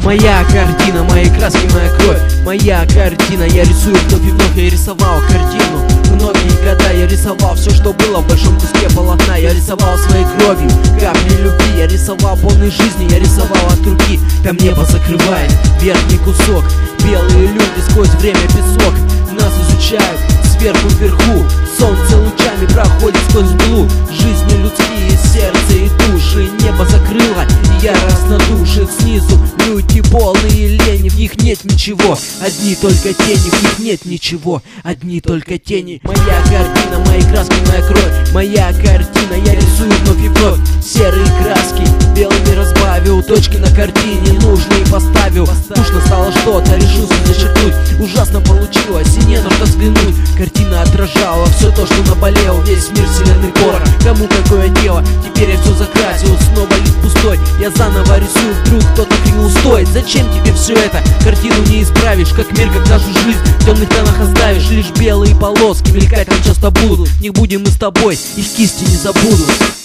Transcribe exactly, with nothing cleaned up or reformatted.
Моя картина, мои краски, моя кровь. Моя картина, я рисую вновь и вновь. Я рисовал картину многие года. Я рисовал все, что было в большом куске полотна. Я рисовал своей кровью капли любви. Я рисовал полной жизни, я рисовал от руки. Там небо закрывает верхний кусок. Белые люди сквозь время песок нас изучают сверху вверху. Солнце лучами проходит сквозь мглу. Жизни людские, сердце и души. Небо закрыло, яростно душит. Снизу люди полные лени. В них нет ничего, одни только тени. В них нет ничего, одни только тени. Моя картина, мои краски, моя кровь. Моя картина, я рисую вновь и вновь. Серые краски белыми разбавил. Точки на картине нужные поставил. Скучно стало что-то, решился зачеркнуть. Ужасно получилось, и не на что взглянуть. Картина отражала все то, что наболел. Весь мир, вселенной порох, кому какое дело. Теперь я все закрасил, снова лист пустой. Я заново рисую, вдруг кто-то крикнул: стой! Зачем тебе все это? Картину не исправишь, как мир, как нашу жизнь. В темных тонах оставишь лишь белые полоски. Мелькать там часто будут, не будем мы с тобой, их кисти не забудут.